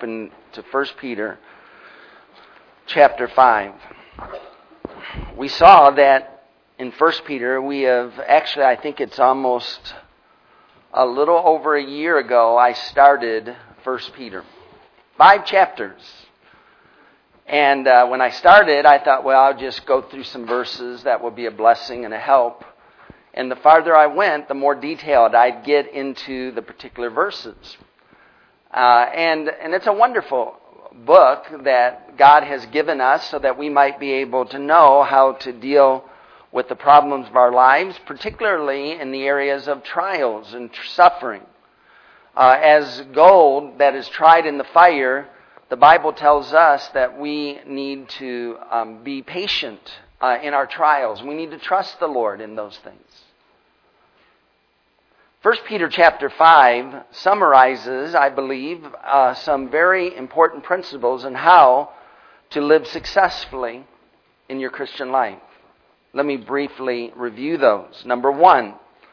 open to 1 Peter chapter 5. We saw that in 1 Peter we have, actually I think it's almost a little over a year ago I started 1 Peter. 5 chapters. And when I started, I thought, well, I'll just go through some verses that will be a blessing and a help. And the farther I went, the more detailed I'd get into the particular verses. And it's a wonderful book that God has given us so that we might be able to know how to deal with the problems of our lives, particularly in the areas of trials and suffering. As gold that is tried in the fire, the Bible tells us that we need to be patient in our trials. We need to trust the Lord in those things. 1 Peter chapter 5 summarizes, I believe, some very important principles on how to live successfully in your Christian life. Let me briefly review those. Number 1,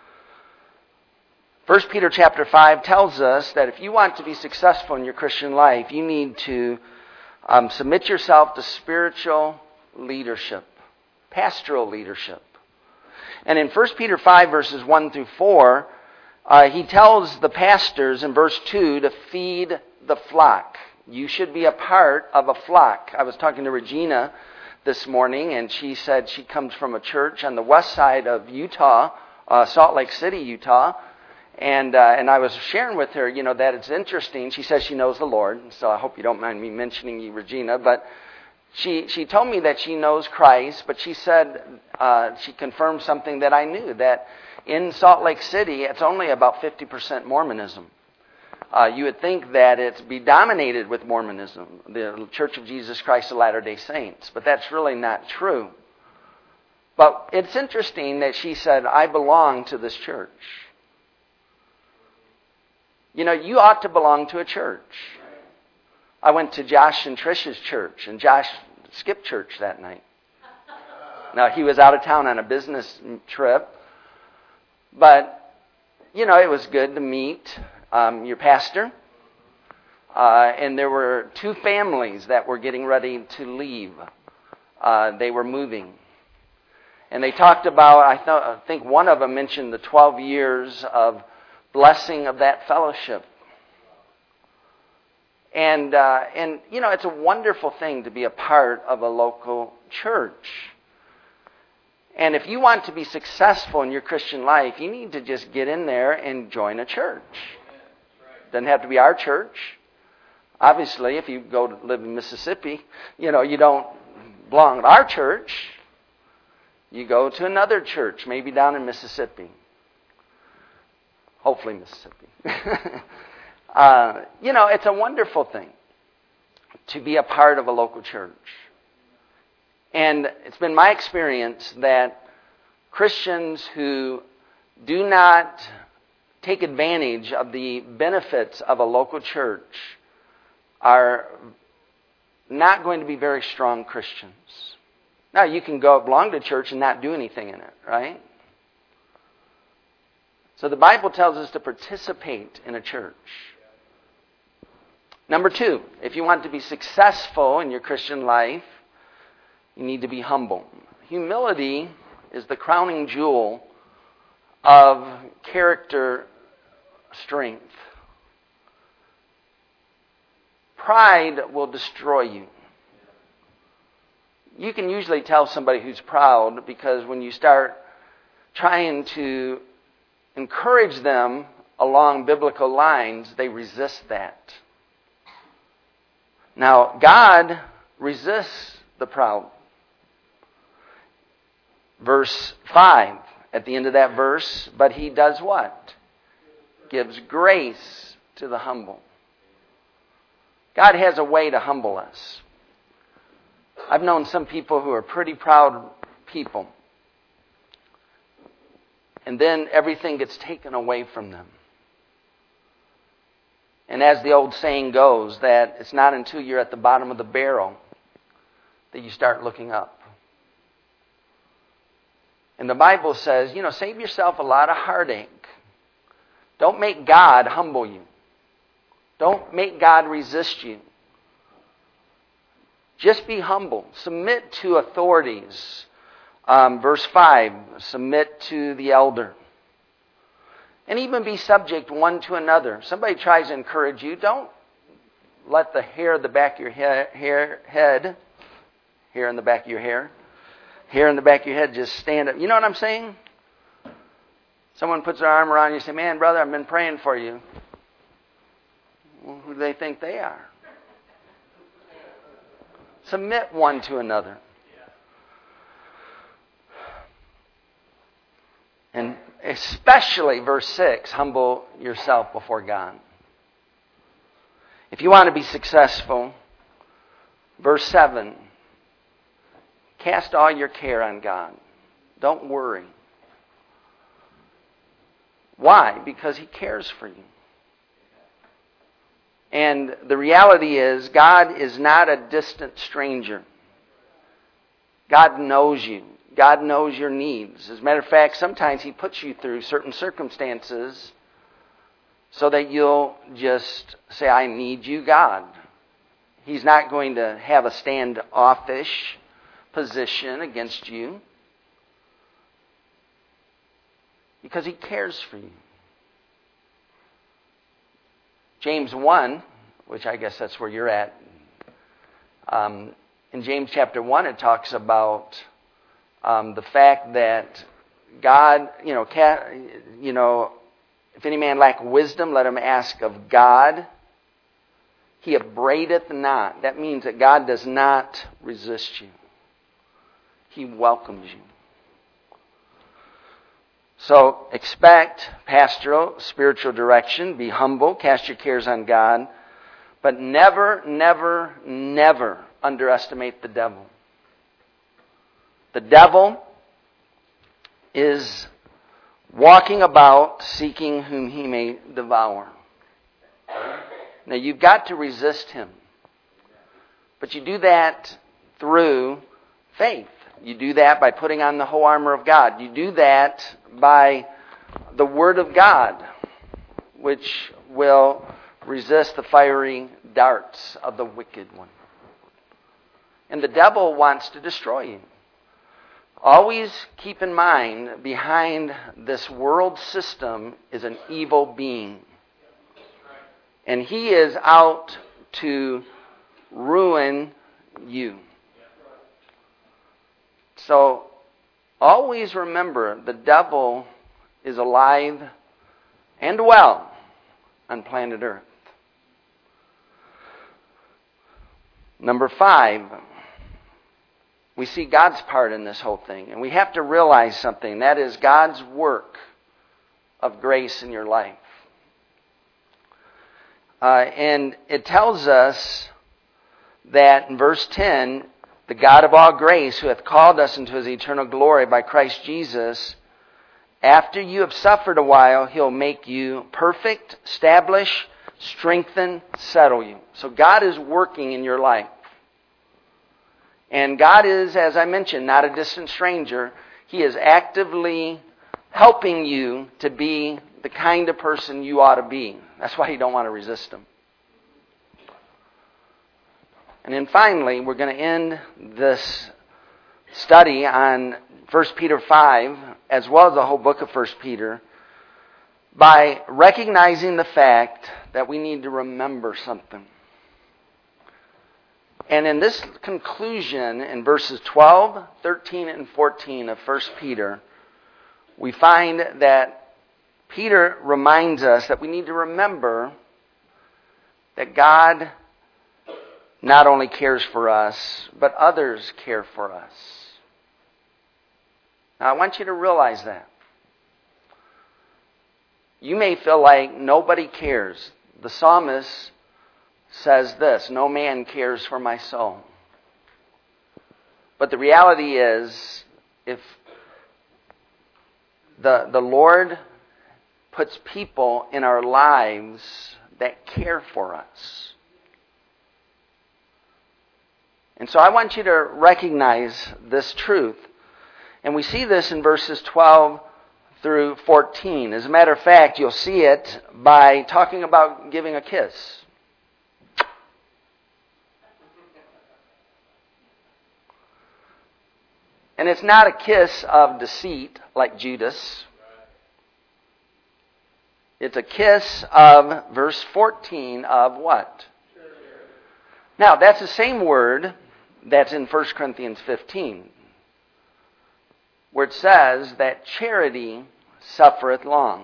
1 Peter chapter 5 tells us that if you want to be successful in your Christian life, you need to submit yourself to spiritual leadership, pastoral leadership. And in 1 Peter 5 verses 1 through 4, he tells the pastors in verse 2 to feed the flock. You should be a part of a flock. I was talking to Regina this morning, and she said she comes from a church on the west side of Utah, Salt Lake City, Utah. And I was sharing with her, that it's interesting. She says she knows the Lord, so I hope you don't mind me mentioning you, Regina. But she told me that she knows Christ, but she said, she confirmed something that I knew, that in Salt Lake City, it's only about 50% Mormonism. You would think that it's be dominated with Mormonism, the Church of Jesus Christ of Latter-day Saints, but that's really not true. But it's interesting that she said, I belong to this church. You ought to belong to a church. I went to Josh and Trish's church, and Josh skipped church that night. Now, he was out of town on a business trip, but, it was good to meet your pastor. And there were 2 families that were getting ready to leave. They were moving. And they talked about, I think one of them mentioned the 12 years of blessing of that fellowship. And it's a wonderful thing to be a part of a local church. And if you want to be successful in your Christian life, you need to just get in there and join a church. Doesn't have to be our church. Obviously, if you go to live in Mississippi, you don't belong to our church. You go to another church, maybe down in Mississippi. Hopefully Mississippi. It's a wonderful thing to be a part of a local church. And it's been my experience that Christians who do not take advantage of the benefits of a local church are not going to be very strong Christians. Now, you can go belong to church and not do anything in it, right? So the Bible tells us to participate in a church. Number 2, if you want to be successful in your Christian life, you need to be humble. Humility is the crowning jewel of character strength. Pride will destroy you. You can usually tell somebody who's proud because when you start trying to encourage them along biblical lines, they resist that. Now, God resists the proud. Verse 5, at the end of that verse, but He does what? Gives grace to the humble. God has a way to humble us. I've known some people who are pretty proud people, and then everything gets taken away from them. And as the old saying goes, that it's not until you're at the bottom of the barrel that you start looking up. And the Bible says, save yourself a lot of heartache. Don't make God humble you. Don't make God resist you. Just be humble. Submit to authorities. Verse 5, submit to the elder. And even be subject one to another. Somebody tries to encourage you, don't let the hair in the back of your head just stand up. You know what I'm saying? Someone puts their arm around you and say, man, brother, I've been praying for you. Well, who do they think they are? Submit one to another. And especially, verse 6, humble yourself before God. If you want to be successful, verse 7, cast all your care on God. Don't worry. Why? Because He cares for you. And the reality is, God is not a distant stranger. God knows you. God knows your needs. As a matter of fact, sometimes He puts you through certain circumstances so that you'll just say, I need you, God. He's not going to have a standoffish position against you because He cares for you. James 1, which I guess that's where you're at. In James chapter 1, it talks about the fact that God, if any man lack wisdom, let him ask of God. He upbraideth not. That means that God does not resist you. He welcomes you. So expect pastoral, spiritual direction. Be humble. Cast your cares on God. But never, never, never underestimate the devil. The devil is walking about seeking whom he may devour. Now you've got to resist him. But you do that through faith. You do that by putting on the whole armor of God. You do that by the Word of God, which will resist the fiery darts of the wicked one. And the devil wants to destroy you. Always keep in mind, behind this world system is an evil being. And he is out to ruin you. So, always remember, the devil is alive and well on planet Earth. Number 5, we see God's part in this whole thing. And we have to realize something. That is God's work of grace in your life. And it tells us that in verse 10, the God of all grace, who hath called us into His eternal glory by Christ Jesus, after you have suffered a while, He'll make you perfect, establish, strengthen, settle you. So God is working in your life. And God is, as I mentioned, not a distant stranger. He is actively helping you to be the kind of person you ought to be. That's why you don't want to resist Him. And then finally, we're going to end this study on 1 Peter 5, as well as the whole book of 1 Peter, by recognizing the fact that we need to remember something. And in this conclusion, in verses 12, 13, and 14 of 1 Peter, we find that Peter reminds us that we need to remember that God not only cares for us, but others care for us. Now, I want you to realize that. You may feel like nobody cares. The psalmist says this, no man cares for my soul. But the reality is, if the Lord puts people in our lives that care for us. And so I want you to recognize this truth. And we see this in verses 12 through 14. As a matter of fact, you'll see it by talking about giving a kiss. And it's not a kiss of deceit like Judas. It's a kiss of, verse 14, of what? Now, that's the same word that's in 1 Corinthians 15, where it says that charity suffereth long.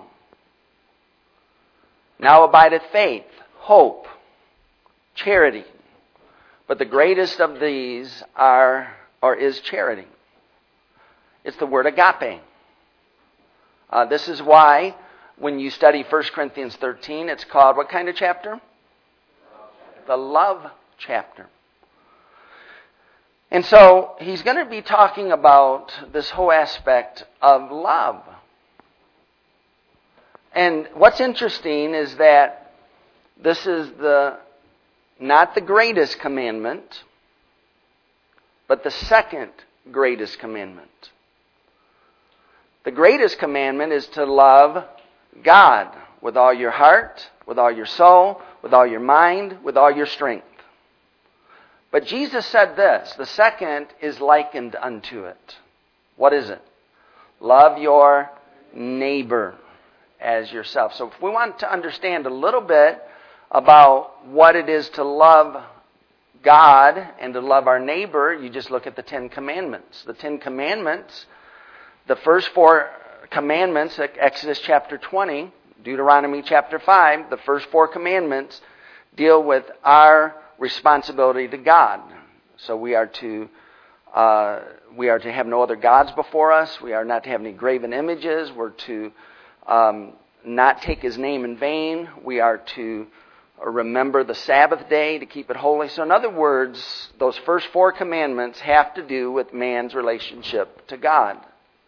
Now abideth faith, hope, charity. But the greatest of these is charity. It's the word agape. This is why when you study 1 Corinthians 13, it's called what kind of chapter? The love chapter. And so he's going to be talking about this whole aspect of love. And what's interesting is that this is not the greatest commandment, but the second greatest commandment. The greatest commandment is to love God with all your heart, with all your soul, with all your mind, with all your strength. But Jesus said this, the second is likened unto it. What is it? Love your neighbor as yourself. So if we want to understand a little bit about what it is to love God and to love our neighbor, you just look at the Ten Commandments. The Ten Commandments, the first four commandments, Exodus chapter 20, Deuteronomy chapter 5, the first four commandments deal with our responsibility to God. So we are to have no other gods before us. We are not to have any graven images. We're to not take His name in vain. We are to remember the Sabbath day to keep it holy. So in other words, those first four commandments have to do with man's relationship to God.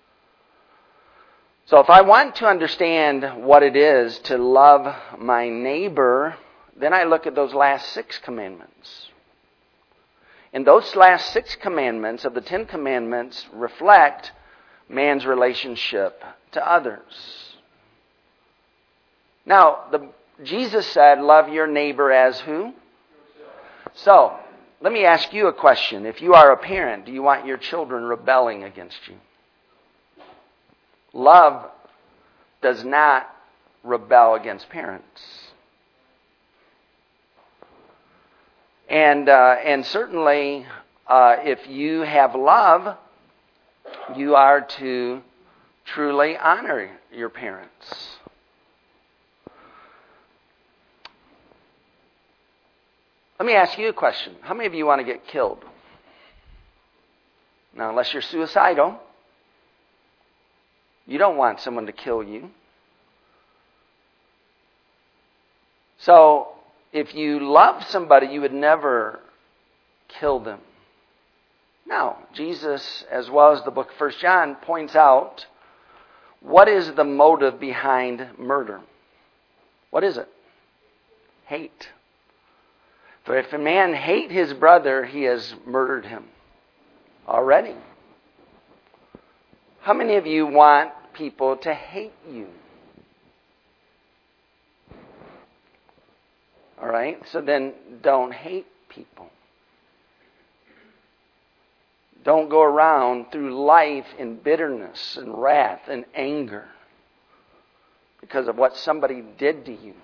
So if I want to understand what it is to love my neighbor, then I look at those last six commandments. And those last six commandments of the Ten Commandments reflect man's relationship to others. Now, Jesus said, love your neighbor as who? So, let me ask you a question. If you are a parent, do you want your children rebelling against you? Love does not rebel against parents. And certainly, if you have love, you are to truly honor your parents. Let me ask you a question. How many of you want to get killed? Now, unless you're suicidal, you don't want someone to kill you. So, if you love somebody, you would never kill them. Now, Jesus, as well as the book of 1 John, points out what is the motive behind murder. What is it? Hate. For if a man hate his brother, he has murdered him already. How many of you want people to hate you? All right? So then don't hate people. Don't go around through life in bitterness and wrath and anger because of what somebody did to you.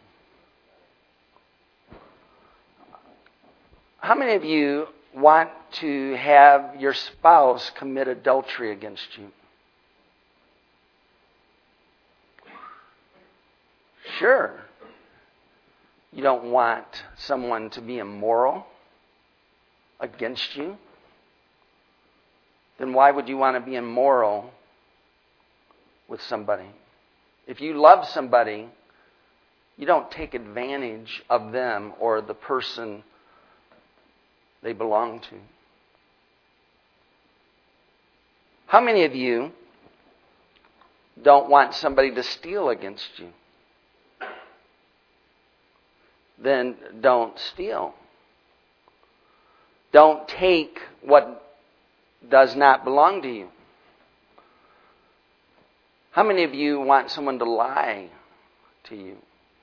How many of you want to have your spouse commit adultery against you? Sure. You don't want someone to be immoral against you. Then why would you want to be immoral with somebody? If you love somebody, you don't take advantage of them or the person they belong to. How many of you don't want somebody to steal against you? Then don't steal. Don't take what does not belong to you. How many of you want someone to lie to you?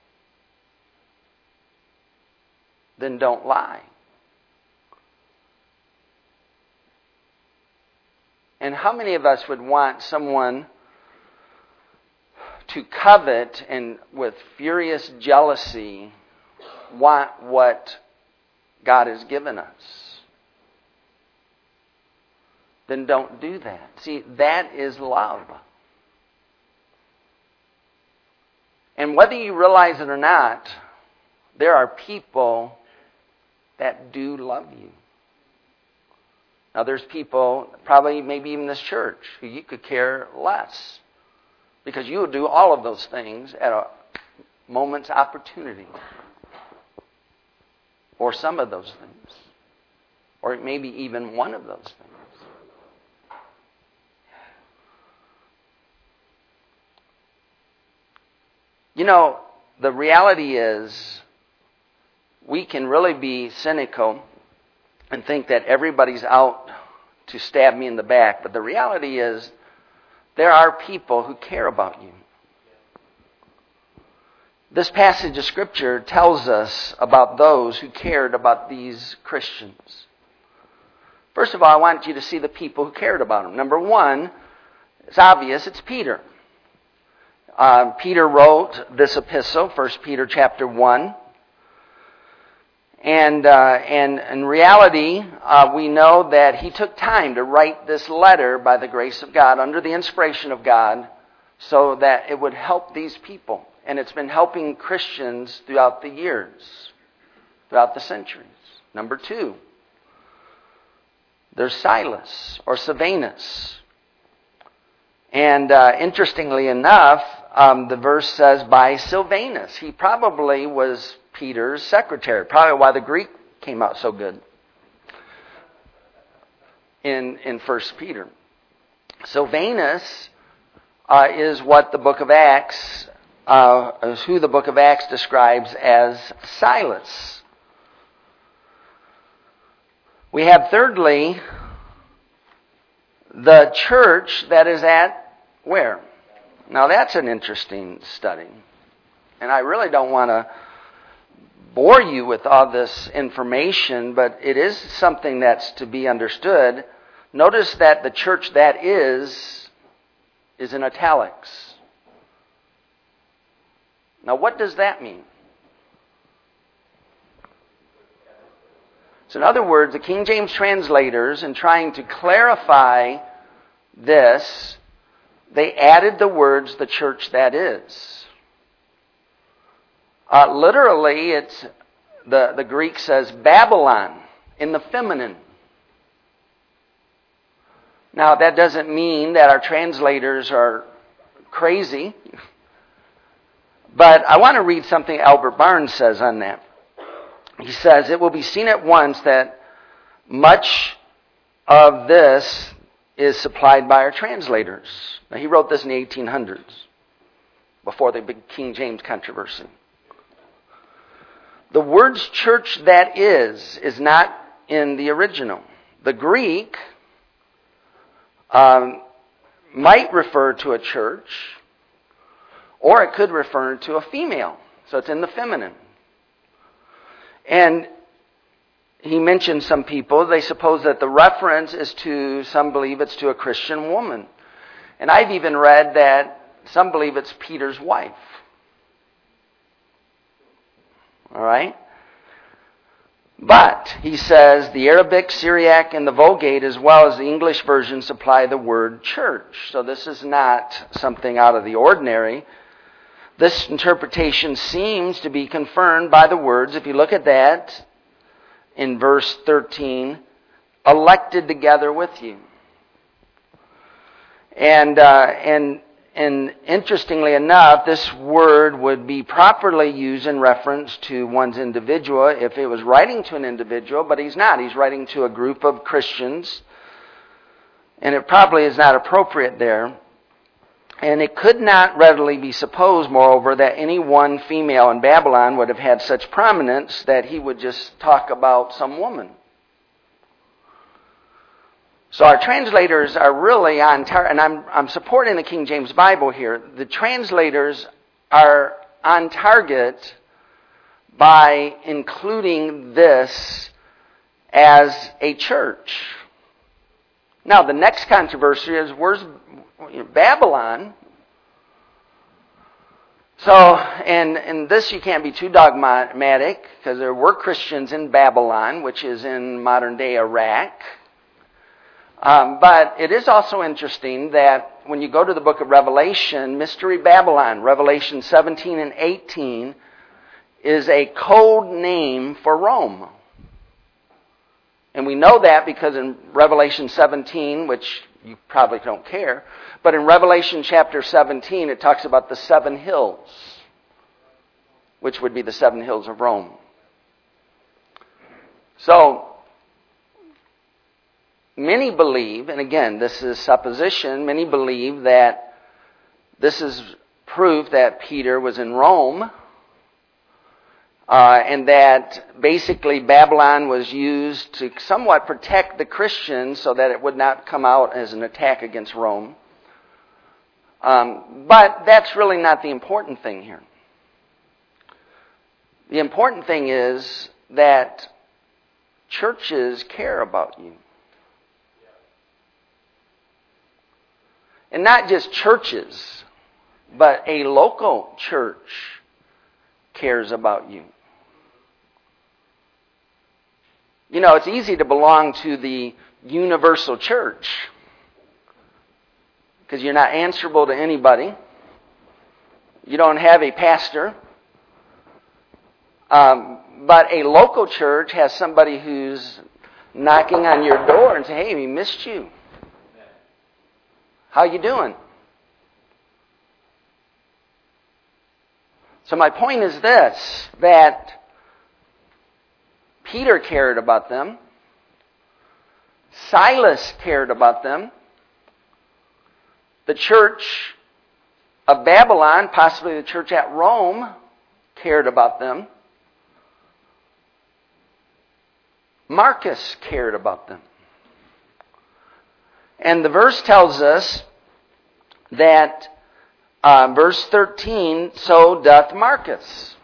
Then don't lie. And how many of us would want someone to covet and with furious jealousy want what God has given us? Then don't do that. See, that is love. And whether you realize it or not, there are people that do love you. Now there's people, probably maybe even this church, who you could care less. Because you will do all of those things at a moment's opportunity. Or some of those things. Or maybe even one of those things. You know, the reality is we can really be cynical and think that everybody's out to stab me in the back. But the reality is there are people who care about you. This passage of Scripture tells us about those who cared about these Christians. First of all, I want you to see the people who cared about them. Number one, it's obvious, it's Peter. Peter wrote this epistle, 1 Peter chapter 1. And in reality, we know that he took time to write this letter by the grace of God, under the inspiration of God, so that it would help these people. And it's been helping Christians throughout the years, throughout the centuries. Number two, there's Silas or Silvanus. And interestingly enough, the verse says by Silvanus. He probably was Peter's secretary. Probably why the Greek came out so good in 1 Peter. Silvanus is what the book of Acts, is who the book of Acts describes as Silas. We have thirdly, the church that is at where? Now that's an interesting study. And I really don't want to bore you with all this information, but it is something that's to be understood. Notice that the church that is in italics. Now what does that mean? So in other words, the King James translators, in trying to clarify this, they added the words, the church that is. Literally, it's the Greek says Babylon in the feminine. Now, that doesn't mean that our translators are crazy, but I want to read something Albert Barnes says on that. He says, it will be seen at once that much of this is supplied by our translators. Now, he wrote this in the 1800s, before the big King James controversy. The words church that is not in the original. The Greek might refer to a church, or it could refer to a female. So it's in the feminine. And he mentioned some people, they suppose that the reference is to, some believe it's to a Christian woman. And I've even read that some believe it's Peter's wife. All right? But, he says, the Arabic, Syriac, and the Vulgate, as well as the English version, supply the word church. So this is not something out of the ordinary. This interpretation seems to be confirmed by the words, if you look at that, in verse 13, elected together with you. And interestingly enough, this word would be properly used in reference to one's individual if it was writing to an individual, but he's not. He's writing to a group of Christians, and it probably is not appropriate there. And it could not readily be supposed, moreover, that any one female in Babylon would have had such prominence that he would just talk about some woman. So our translators are really on target, and I'm supporting the King James Bible here. The translators are on target by including this as a church. Now, the next controversy is, where's Babylon? So, and this you can't be too dogmatic, because there were Christians in Babylon, which is in modern-day Iraq. But it is also interesting that when you go to the book of Revelation, Mystery Babylon, Revelation 17 and 18, is a code name for Rome. And we know that because in Revelation 17, which you probably don't care, but in Revelation chapter 17, it talks about the 7 hills, which would be the 7 hills of Rome. So, many believe, and again, this is supposition, many believe that this is proof that Peter was in Rome, and that basically Babylon was used to somewhat protect the Christians so that it would not come out as an attack against Rome. But that's really not the important thing here. The important thing is that churches care about you. And not just churches, but a local church cares about you. You know, it's easy to belong to the universal church because you're not answerable to anybody. You don't have a pastor. But a local church has somebody who's knocking on your door and saying, hey, we missed you. How you doing? So my point is this, that Peter cared about them. Silas cared about them. The church of Babylon, possibly the church at Rome, cared about them. Marcus cared about them. And the verse tells us that, verse 13, so doth Marcus.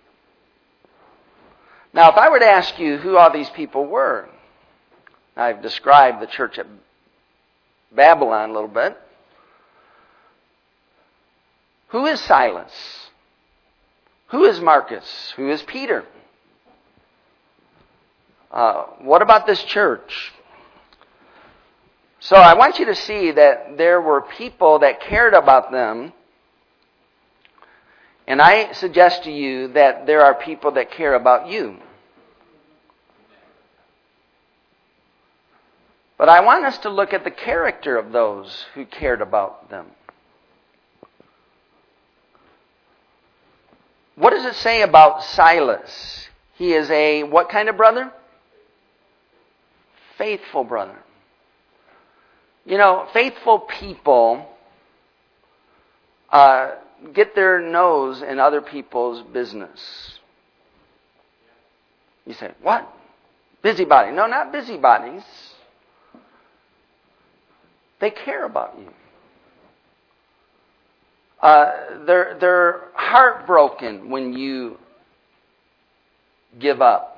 Now, if I were to ask you who all these people were, I've described the church at Babylon a little bit. Who is Silas? Who is Marcus? Who is Peter? What about this church? So I want you to see that there were people that cared about them. And I suggest to you that there are people that care about you. But I want us to look at the character of those who cared about them. What does it say about Silas? He is a what kind of brother? Faithful brother. You know, faithful people get their nose in other people's business. You say, what? Busybody. No, not busybodies. They care about you. They're heartbroken when you give up.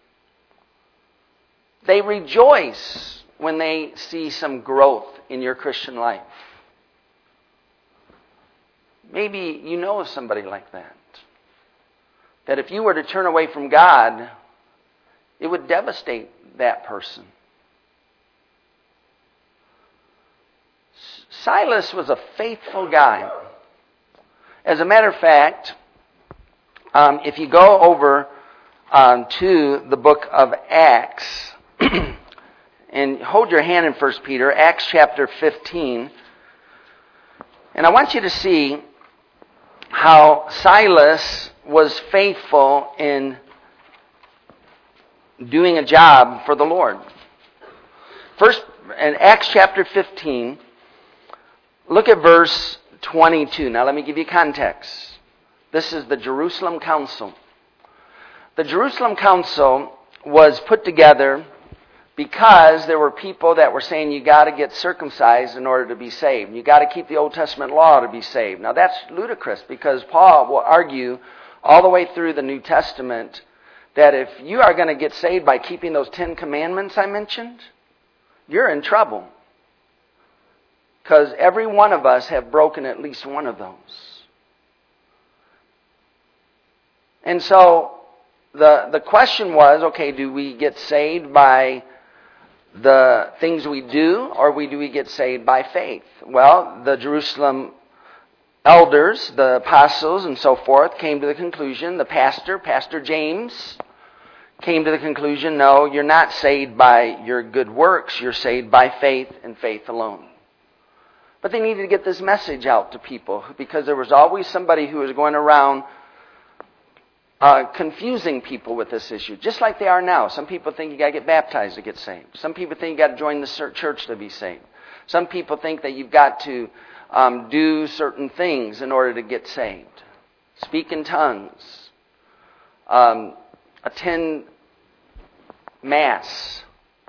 They rejoice when they see some growth in your Christian life. Maybe you know of somebody like that. That if you were to turn away from God, it would devastate that person. Silas was a faithful guy. As a matter of fact, if you go over to the book of Acts, and hold your hand in 1 Peter, Acts chapter 15, and I want you to see how Silas was faithful in doing a job for the Lord. First, in Acts chapter 15, look at verse 22. Now let me give you context. This is the Jerusalem Council. The Jerusalem Council was put together because there were people that were saying you got to get circumcised in order to be saved. You got to keep the Old Testament law to be saved. Now that's ludicrous because Paul will argue all the way through the New Testament that if you are going to get saved by keeping those 10 commandments I mentioned, you're in trouble. Because every one of us have broken at least one of those. And so the question was, okay, do we get saved by the things we do, or do we get saved by faith? Well, the Jerusalem elders, the apostles and so forth, came to the conclusion, Pastor James, came to the conclusion, no, you're not saved by your good works, you're saved by faith and faith alone. But they needed to get this message out to people, because there was always somebody who was going around confusing people with this issue, just like they are now. Some people think you got to get baptized to get saved. Some people think you got to join the church to be saved. Some people think that you've got to do certain things in order to get saved. Speak in tongues. Attend Mass.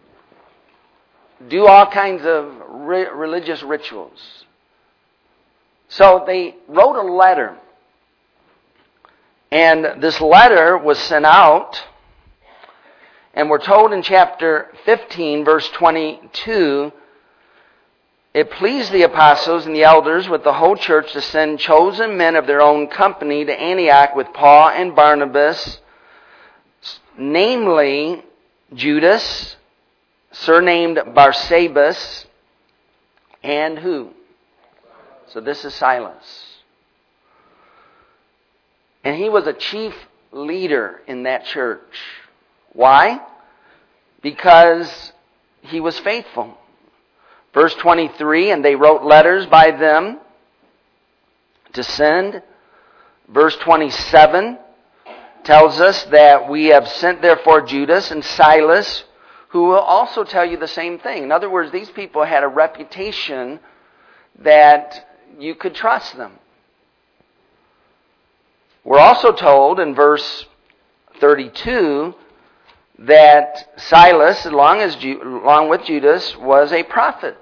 Do all kinds of religious rituals. So they wrote a letter. And this letter was sent out. And we're told in chapter 15, verse 22, it pleased the apostles and the elders with the whole church to send chosen men of their own company to Antioch with Paul and Barnabas, namely Judas, surnamed Barsabas, and who? So this is Silas. And he was a chief leader in that church. Why? Because he was faithful. Verse 23, and they wrote letters by them to send. Verse 27 tells us that we have sent therefore Judas and Silas, who will also tell you the same thing. In other words, these people had a reputation that you could trust them. We're also told in verse 32 that Silas, along with Judas, was a prophet.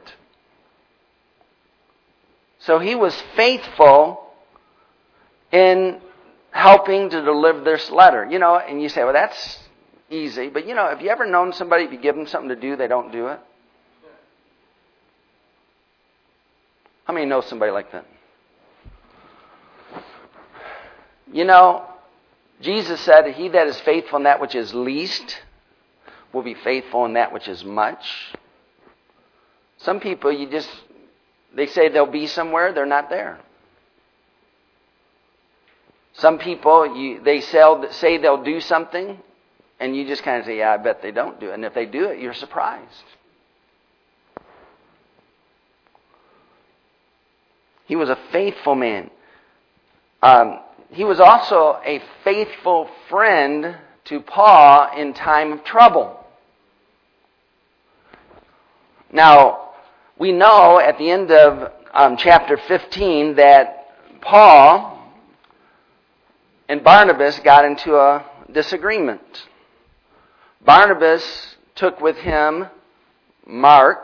So he was faithful in helping to deliver this letter. You know, and you say, well, that's easy. But, you know, have you ever known somebody, if you give them something to do, they don't do it? How many know somebody like that? You know, Jesus said, he that is faithful in that which is least will be faithful in that which is much. Some people, they say they'll be somewhere, they're not there. Some people, they say they'll do something, and you just kind of say, yeah, I bet they don't do it. And if they do it, you're surprised. He was a faithful man. He was also a faithful friend to Paul in time of trouble. Now, we know at the end of chapter 15 that Paul and Barnabas got into a disagreement. Barnabas took with him Mark,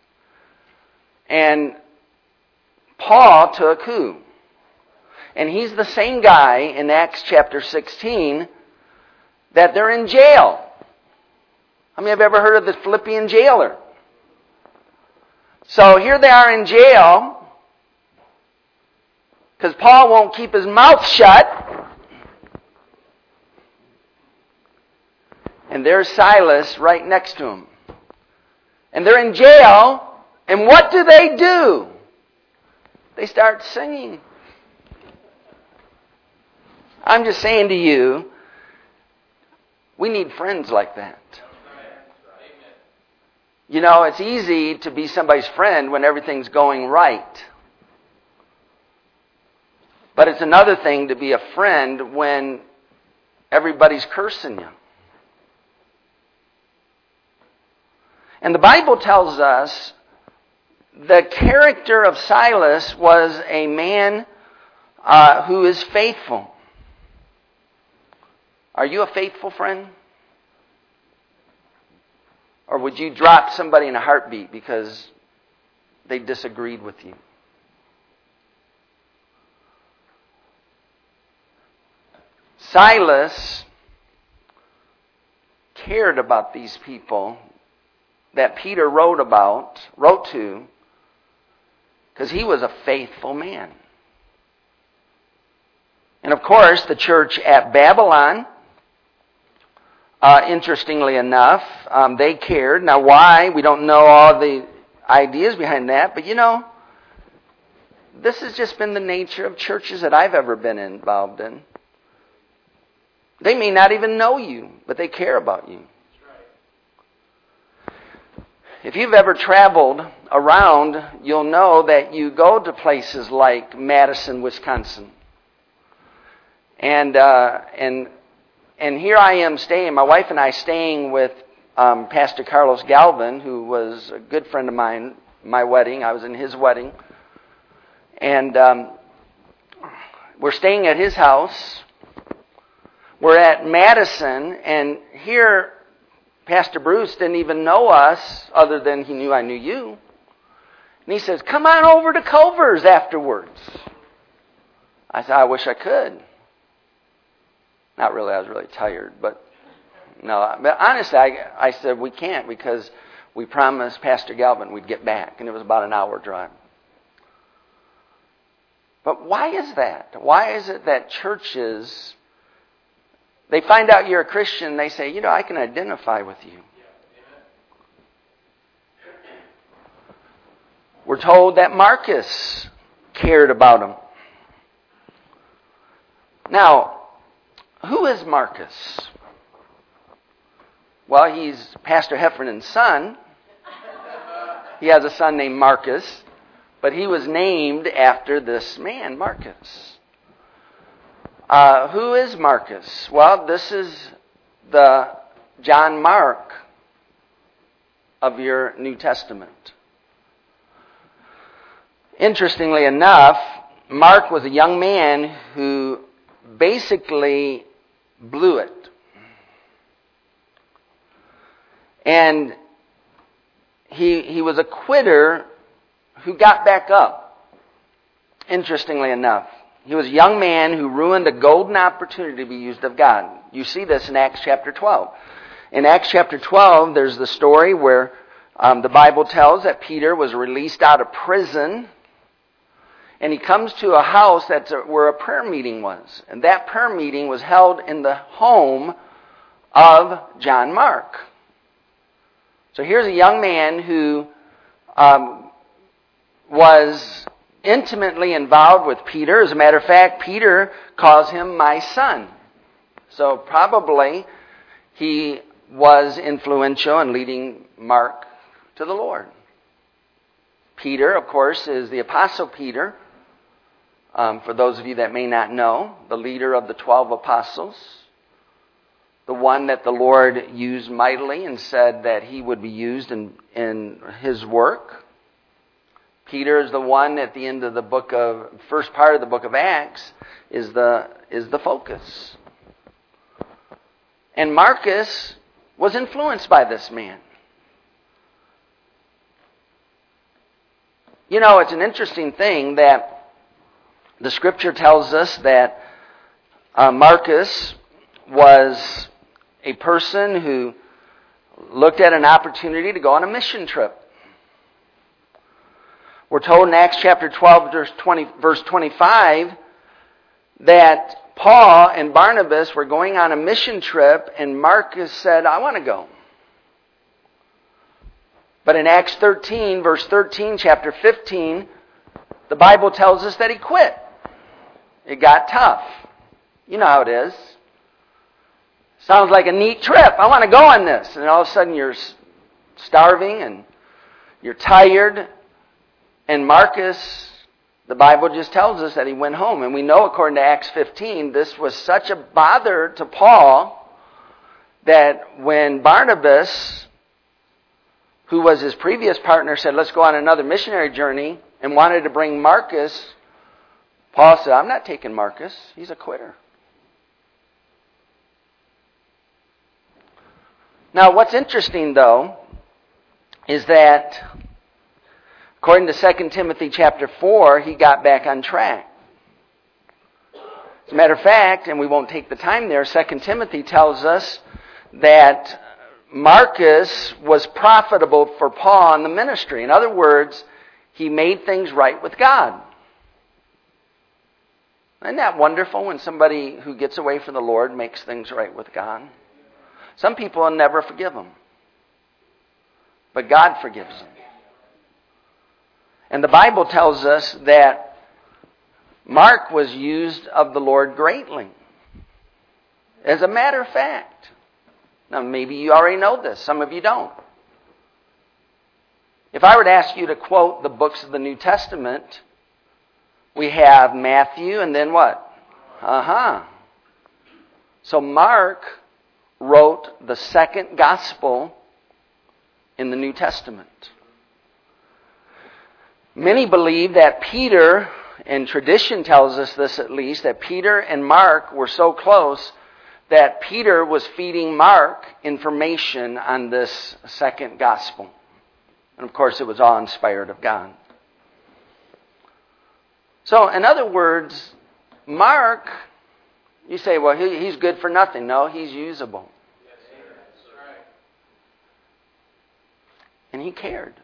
and Paul took who? And he's the same guy in Acts chapter 16 that they're in jail. How many have ever heard of the Philippian jailer? So here they are in jail because Paul won't keep his mouth shut. And there's Silas right next to him. And they're in jail. And what do? They start singing. I'm just saying to you, we need friends like that. You know, it's easy to be somebody's friend when everything's going right. But it's another thing to be a friend when everybody's cursing you. And the Bible tells us the character of Silas was a man who is faithful. Are you a faithful friend? Or would you drop somebody in a heartbeat because they disagreed with you? Silas cared about these people that Peter wrote to, because he was a faithful man. And of course, the church at Babylon, interestingly enough, they cared. Now why? We don't know all the ideas behind that, but this has just been the nature of churches that I've ever been involved in. They may not even know you, but they care about you. If you've ever traveled around, you'll know that you go to places like Madison, Wisconsin. And here I am staying, my wife and I staying with Pastor Carlos Galvin, who was a good friend of mine, my wedding. I was in his wedding. And we're staying at his house. We're at Madison, and here Pastor Bruce didn't even know us other than he knew I knew you. And he says, come on over to Culver's afterwards. I said, I wish I could. Not really, I was really tired, but no. But honestly, I said we can't because we promised Pastor Galvin we'd get back, and it was about an hour drive. But why is that? Why is it that churches, they find out you're a Christian, they say, I can identify with you. We're told that Marcus cared about him. Now, who is Marcus? Well, he's Pastor Heffernan's son. He has a son named Marcus, but he was named after this man, Marcus. Who is Marcus? Well, this is the John Mark of your New Testament. Interestingly enough, Mark was a young man who basically blew it. And he was a quitter who got back up. Interestingly enough. He was a young man who ruined a golden opportunity to be used of God. You see this in Acts chapter 12. In Acts chapter 12, there's the story where the Bible tells that Peter was released out of prison. And he comes to a house where a prayer meeting was. And that prayer meeting was held in the home of John Mark. So here's a young man who was intimately involved with Peter. As a matter of fact, Peter calls him my son. So probably he was influential in leading Mark to the Lord. Peter, of course, is the Apostle Peter. For those of you that may not know, the leader of the 12 apostles, the one that the Lord used mightily and said that he would be used in his work. Peter is the one at the end of the first part of the book of Acts is the focus. And Marcus was influenced by this man. It's an interesting thing that the Scripture tells us that Marcus was a person who looked at an opportunity to go on a mission trip. We're told in Acts chapter 12, verse 25, that Paul and Barnabas were going on a mission trip, and Marcus said, I want to go. But in Acts 13, verse 13, chapter 15, the Bible tells us that he quit. It got tough. You know how it is. Sounds like a neat trip. I want to go on this. And all of a sudden you're starving and you're tired. And Marcus, the Bible just tells us that he went home. And we know according to Acts 15, this was such a bother to Paul that when Barnabas, who was his previous partner, said, let's go on another missionary journey and wanted to bring Marcus, Paul said, I'm not taking Marcus. He's a quitter. Now, what's interesting, though, is that according to 2 Timothy chapter 4, he got back on track. As a matter of fact, and we won't take the time there, 2 Timothy tells us that Marcus was profitable for Paul in the ministry. In other words, he made things right with God. Isn't that wonderful when somebody who gets away from the Lord makes things right with God? Some people will never forgive them. But God forgives them. And the Bible tells us that Mark was used of the Lord greatly. As a matter of fact. Now maybe you already know this. Some of you don't. If I were to ask you to quote the books of the New Testament, we have Matthew and then what? So Mark wrote the second gospel in the New Testament. Many believe that Peter, and tradition tells us this at least, that Peter and Mark were so close that Peter was feeding Mark information on this second gospel. And of course it was all inspired of God. So in other words, Mark, you say, well, he's good for nothing. No, he's usable. And he cared.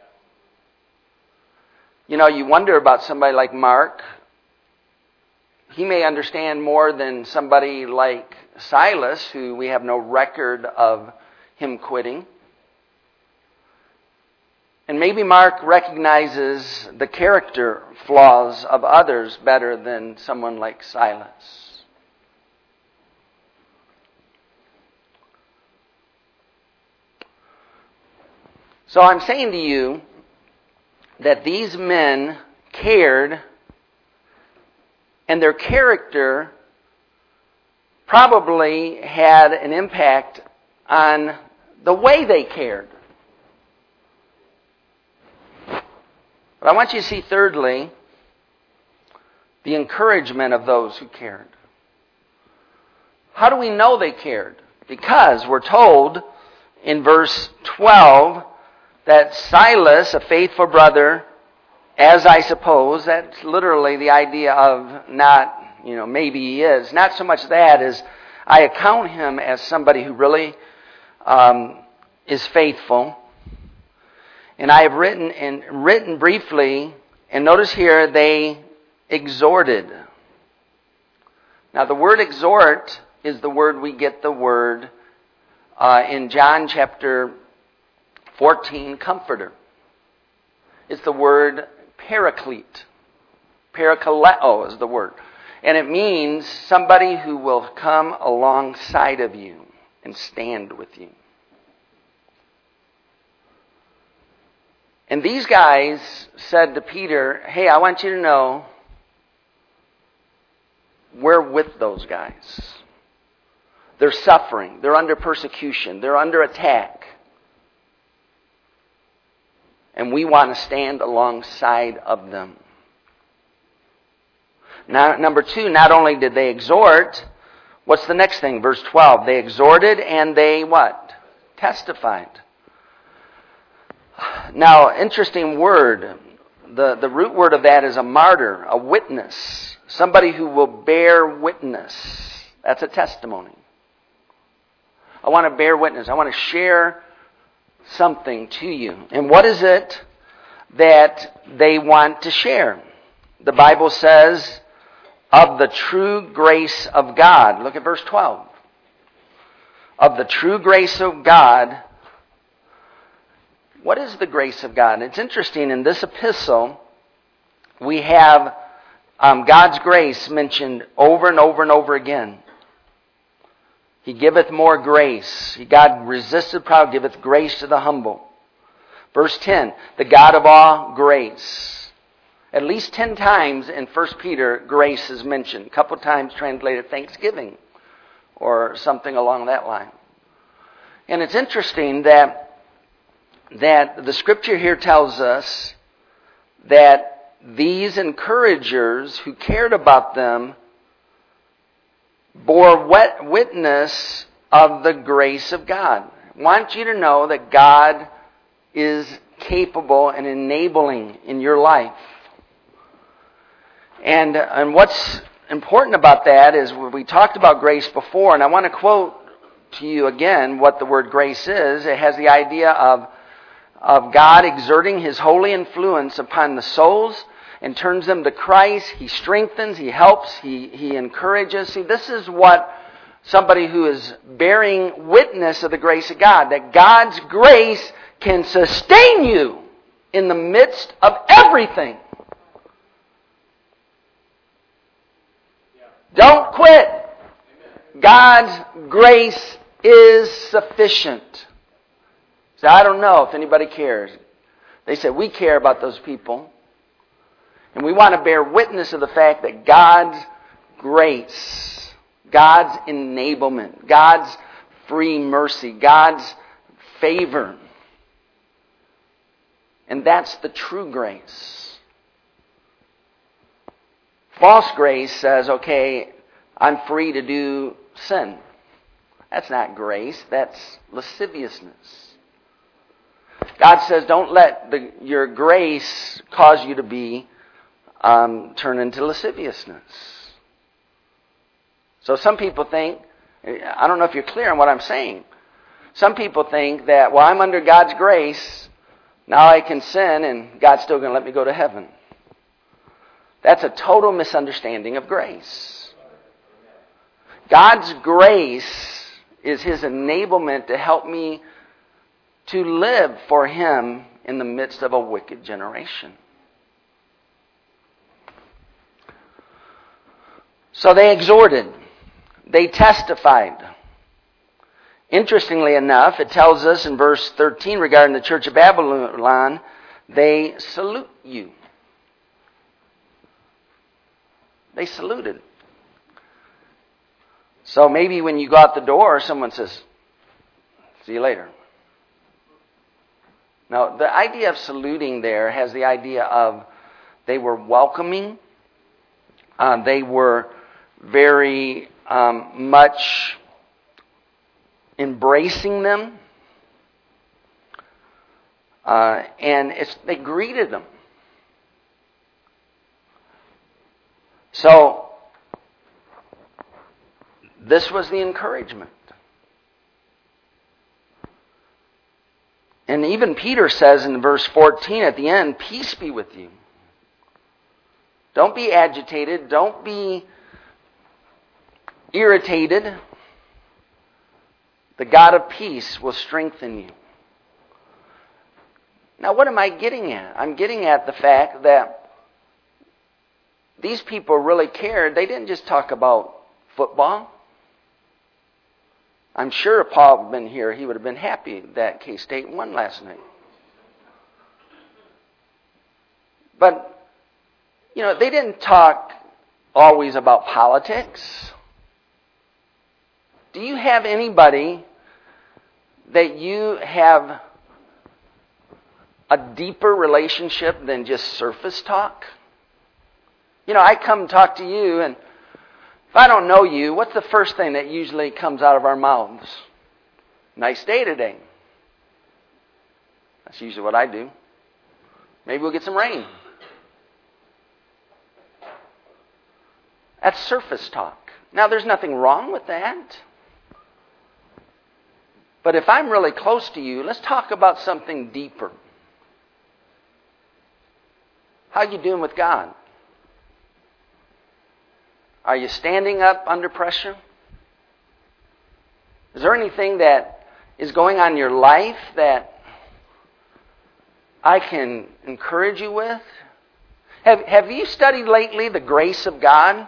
You know, you wonder about somebody like Mark. He may understand more than somebody like Silas, who we have no record of him quitting. And maybe Mark recognizes the character flaws of others better than someone like Silas. So I'm saying to you that these men cared, and their character probably had an impact on the way they cared. But I want you to see, thirdly, the encouragement of those who cared. How do we know they cared? Because we're told in verse 12 that Silas, a faithful brother, as I suppose, that's literally the idea of not, maybe he is. Not so much that as I account him as somebody who really is faithful. And I have written briefly, and notice here they exhorted. Now the word exhort is the word we get the word in John chapter 14, comforter. It's the word paraclete. Parakaleo is the word. And it means somebody who will come alongside of you and stand with you. And these guys said to Peter, hey, I want you to know we're with those guys. They're suffering. They're under persecution. They're under attack. And we want to stand alongside of them. Now, number 2, not only did they exhort, what's the next thing? Verse 12. They exhorted and they what? Testified. Now, interesting word. The root word of that is a martyr, a witness. Somebody who will bear witness. That's a testimony. I want to bear witness. I want to share something to you. And what is it that they want to share? The Bible says, of the true grace of God. Look at verse 12. Of the true grace of God. What is the grace of God? It's interesting, in this epistle, we have God's grace mentioned over and over and over again. He giveth more grace. God resisteth the proud, giveth grace to the humble. Verse 10, the God of all grace. At least 10 times in 1 Peter, grace is mentioned. A couple times translated thanksgiving or something along that line. And it's interesting that the scripture here tells us that these encouragers who cared about them bore witness of the grace of God. I want you to know that God is capable and enabling in your life. And what's important about that is we talked about grace before, and I want to quote to you again what the word grace is. It has the idea of of God exerting His holy influence upon the souls and turns them to Christ. He strengthens, He helps, He encourages. See, this is what somebody who is bearing witness of the grace of God, that God's grace can sustain you in the midst of everything. Don't quit. God's grace is sufficient. So I don't know if anybody cares. They said, we care about those people. And we want to bear witness of the fact that God's grace, God's enablement, God's free mercy, God's favor. And that's the true grace. False grace says, okay, I'm free to do sin. That's not grace, that's lasciviousness. God says, don't let your grace cause you to be turn into lasciviousness. So some people think, I don't know if you're clear on what I'm saying. Some people think that, well, I'm under God's grace, now I can sin and God's still going to let me go to heaven. That's a total misunderstanding of grace. God's grace is His enablement to help me to live for Him in the midst of a wicked generation. So they exhorted. They testified. Interestingly enough, it tells us in verse 13 regarding the church of Babylon, they salute you. They saluted. So maybe when you go out the door, someone says, see you later. Now, the idea of saluting there has the idea of they were welcoming. They were very much embracing them. And they greeted them. So, this was the encouragement. And even Peter says in verse 14 at the end, peace be with you. Don't be agitated. Don't be irritated. The God of peace will strengthen you. Now, what am I getting at? I'm getting at the fact that these people really cared. They didn't just talk about football. I'm sure if Paul had been here, he would have been happy that K-State won last night. But, they didn't talk always about politics. Do you have anybody that you have a deeper relationship than just surface talk? I come talk to you, and if I don't know you, what's the first thing that usually comes out of our mouths? Nice day today. That's usually what I do. Maybe we'll get some rain. That's surface talk. Now, there's nothing wrong with that. But if I'm really close to you, let's talk about something deeper. How you doing with God? Are you standing up under pressure? Is there anything that is going on in your life that I can encourage you with? Have you studied lately the grace of God?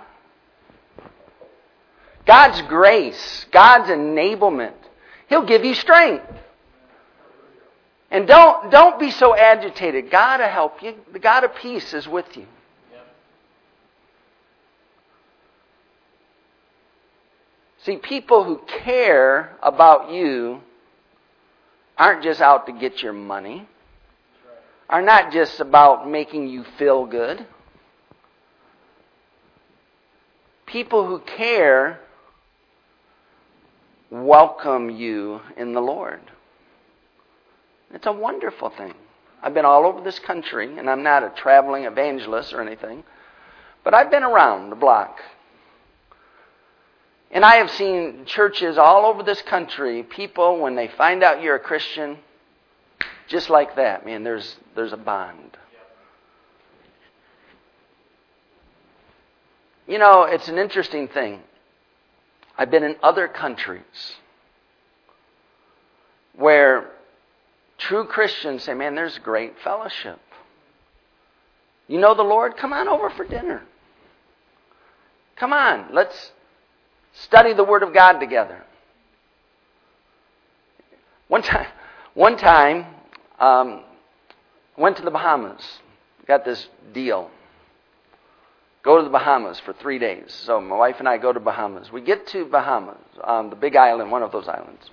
God's grace, God's enablement. He'll give you strength. And don't be so agitated. God will help you. The God of peace is with you. See, people who care about you aren't just out to get your money, are not just about making you feel good. People who care welcome you in the Lord. It's a wonderful thing. I've been all over this country, and I'm not a traveling evangelist or anything, but I've been around the block. And I have seen churches all over this country, people, when they find out you're a Christian, Just like that, man, there's a bond. You know, it's an interesting thing. I've been in other countries where true Christians say, man, there's great fellowship. You know the Lord? Come on over for dinner. Come on, let's study the Word of God together. One time, went to the Bahamas. Got this deal. Go to the Bahamas for 3 days. So my wife and I go to Bahamas. We get to Bahamas, the big island, one of those islands.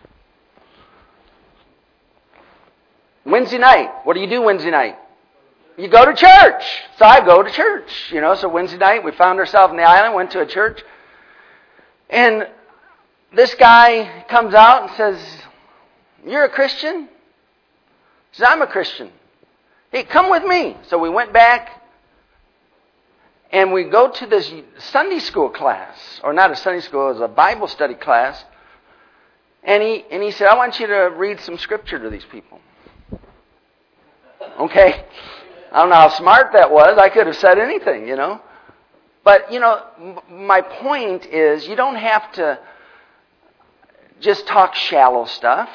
Wednesday night. What do you do Wednesday night? You go to church. So I go to church. So Wednesday night we found ourselves on the island, went to a church. And this guy comes out and says, "You're a Christian?" He says, "I'm a Christian." "Hey, come with me." So we went back and we go to this Sunday school class. Or not a Sunday school, it was a Bible study class. And he said, "I want you to read some scripture to these people." Okay. I don't know how smart that was. I could have said anything, But, my point is you don't have to just talk shallow stuff.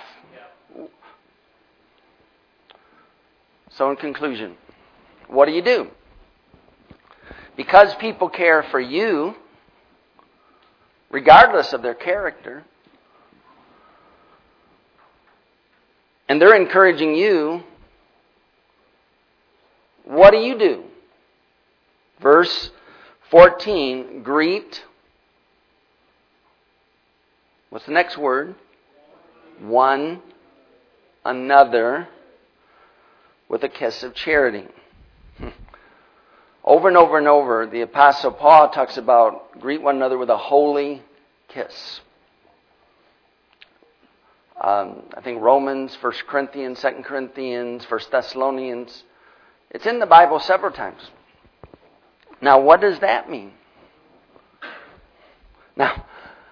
So in conclusion, what do? Because people care for you, regardless of their character, and they're encouraging you, what do? Verse 14, greet. What's the next word? One another with a kiss of charity. Over and over and over, the Apostle Paul talks about greet one another with a holy kiss. I think Romans, 1 Corinthians, 2 Corinthians, 1 Thessalonians. It's in the Bible several times. Now, what does that mean? Now,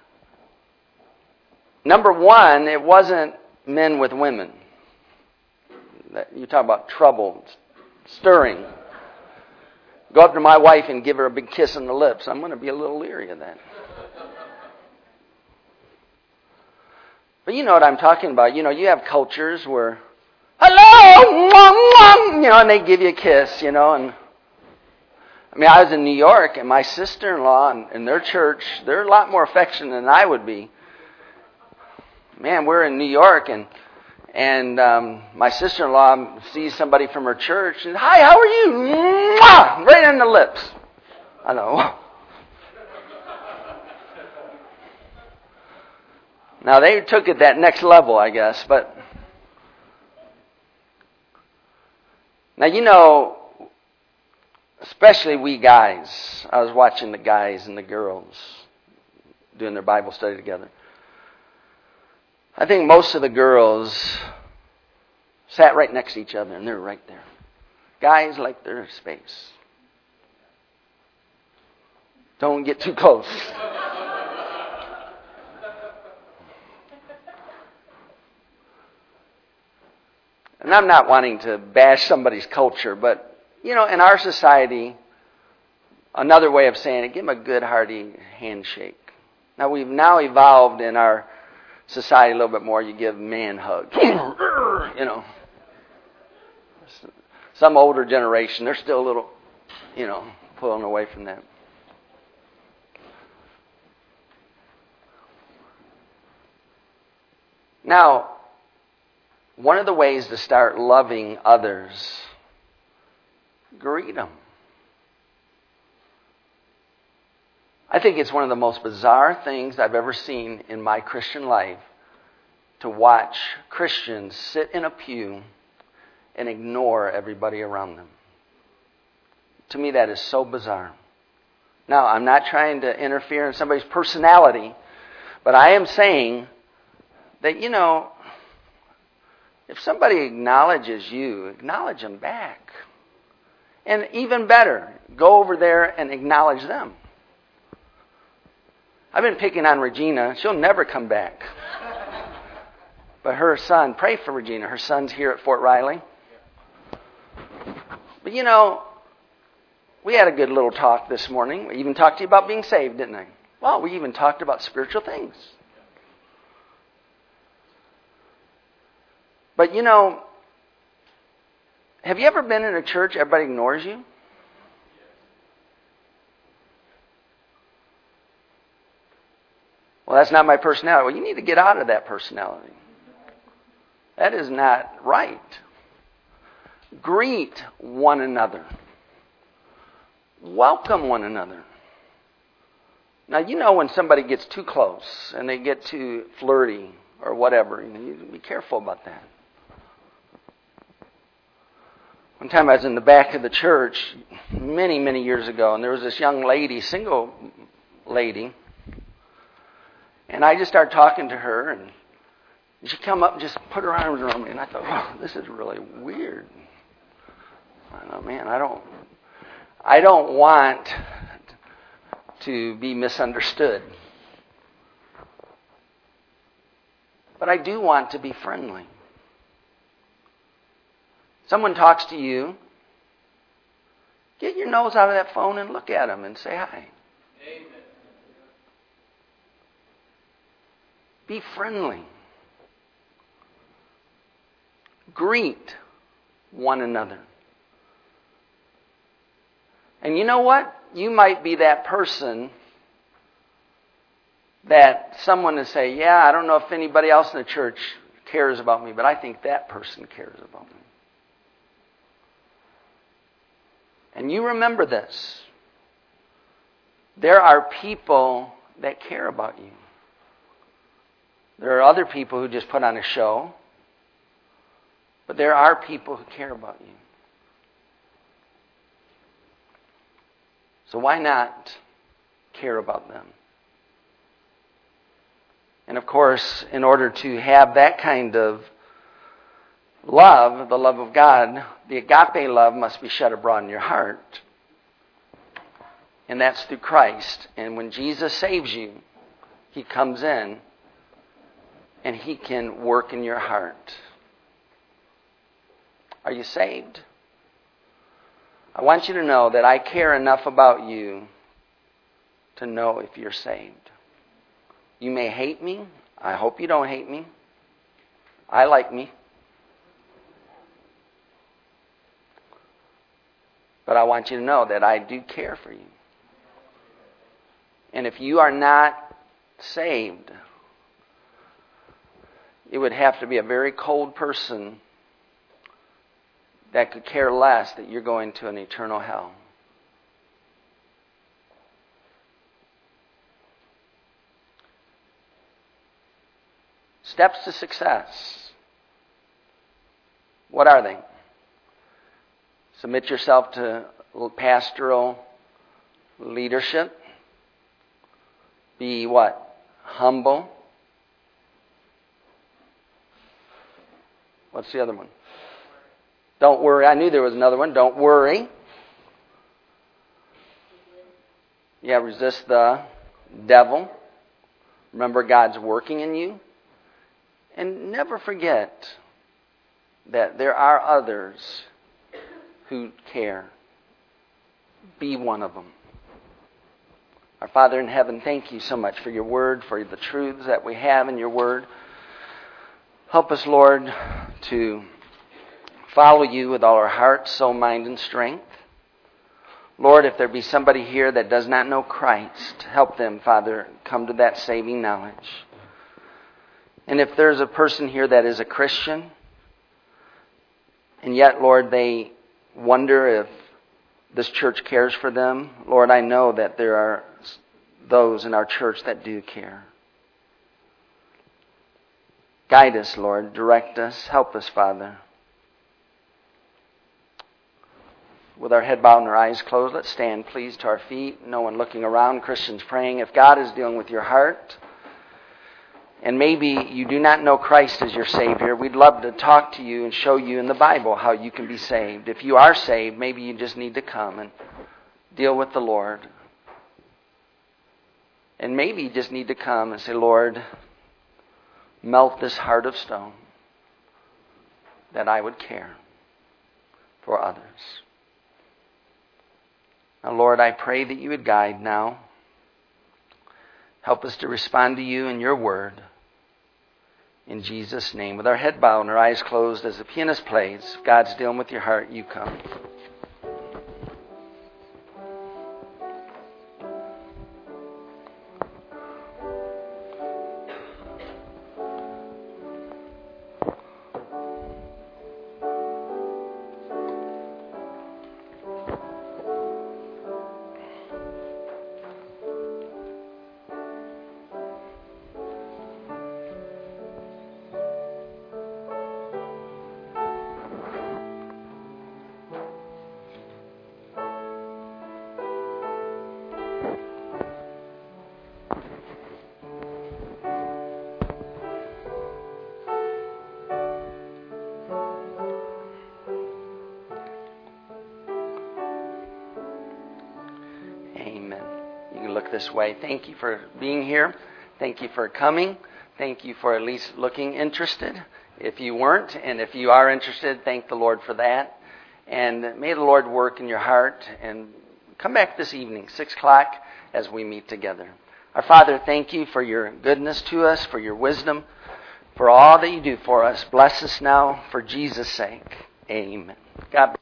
number one, it wasn't men with women. You talk about trouble, stirring. Go up to my wife and give her a big kiss on the lips. I'm going to be a little leery of that. But you know what I'm talking about. You have cultures where, hello, mwah, mwah, and they give you a kiss, and I was in New York, and my sister-in-law and their church, they're a lot more affectionate than I would be. Man, we're in New York, and my sister-in-law sees somebody from her church, and, "Hi, how are you?" Mwah! Right on the lips. I know. Now, they took it that next level, I guess, but now, especially we guys, I was watching the guys and the girls doing their Bible study together. I think most of the girls sat right next to each other, and they're right there. Guys like their space. Don't get too close. And I'm not wanting to bash somebody's culture, but, in our society, another way of saying it, give them a good, hearty handshake. Now, we've now evolved in our society a little bit more. You give man hugs. Some older generation, they're still a little, pulling away from that. Now, one of the ways to start loving others, greet them. I think it's one of the most bizarre things I've ever seen in my Christian life to watch Christians sit in a pew and ignore everybody around them. To me, that is so bizarre. Now, I'm not trying to interfere in somebody's personality, but I am saying that, if somebody acknowledges you, acknowledge them back. And even better, go over there and acknowledge them. I've been picking on Regina. She'll never come back. But her son, pray for Regina. Her son's here at Fort Riley. But you know, we had a good little talk this morning. We even talked to you about being saved, didn't I? Well, we even talked about spiritual things. But you know, have you ever been in a church everybody ignores you? Well, that's not my personality. Well, you need to get out of that personality. That is not right. Greet one another. Welcome one another. Now, you know when somebody gets too close and they get too flirty or whatever, you need to be careful about that. One time I was in the back of the church many, many years ago, and there was this young lady, single lady, and I just started talking to her, and she come up and just put her arms around me, and I thought, wow, this is really weird. I thought, man, I don't want to be misunderstood. But I do want to be friendly. Someone talks to you, get your nose out of that phone and look at them and say hi. Amen. Be friendly. Greet one another. And you know what? You might be that person that someone will say, yeah, I don't know if anybody else in the church cares about me, but I think that person cares about me. And you remember this. There are people that care about you. There are other people who just put on a show. But there are people who care about you. So why not care about them? And of course, in order to have that kind of love, the love of God, the agape love must be shed abroad in your heart. And that's through Christ. And when Jesus saves you, He comes in and He can work in your heart. Are you saved? I want you to know that I care enough about you to know if you're saved. You may hate me. I hope you don't hate me. I like me. But I want you to know that I do care for you. And if you are not saved, it would have to be a very cold person that could care less that you're going to an eternal hell. Steps to success. What are they? Submit yourself to pastoral leadership. Be what? Humble. What's the other one? Don't worry. I knew there was another one. Don't worry. Yeah, resist the devil. Remember, God's working in you. And never forget that there are others who care. Be one of them. Our Father in heaven, thank you so much for your word, for the truths that we have in your word. Help us, Lord, to follow you with all our heart, soul, mind, and strength. Lord, if there be somebody here that does not know Christ, help them, Father, come to that saving knowledge. And if there's a person here that is a Christian, and yet, Lord, they wonder if this church cares for them, Lord, I know that there are those in our church that do care. Guide us, Lord. Direct us. Help us, Father. With our head bowed and our eyes closed, let's stand, please, to our feet. No one looking around. Christians praying. If God is dealing with your heart, and maybe you do not know Christ as your Savior, we'd love to talk to you and show you in the Bible how you can be saved. If you are saved, maybe you just need to come and deal with the Lord. And maybe you just need to come and say, Lord, Melt this heart of stone, that I would care for others. Now, Lord, I pray that you would guide now. Help us to respond to you in your word. In Jesus' name. With our head bowed and our eyes closed as the pianist plays, if God's dealing with your heart, you come. This way. Thank you for being here. Thank you for coming. Thank you for at least looking interested. If you weren't, and if you are interested, thank the Lord for that. And may the Lord work in your heart. And come back this evening, 6 o'clock, as we meet together. Our Father, thank you for your goodness to us, for your wisdom, for all that you do for us. Bless us now for Jesus' sake. Amen. God bless.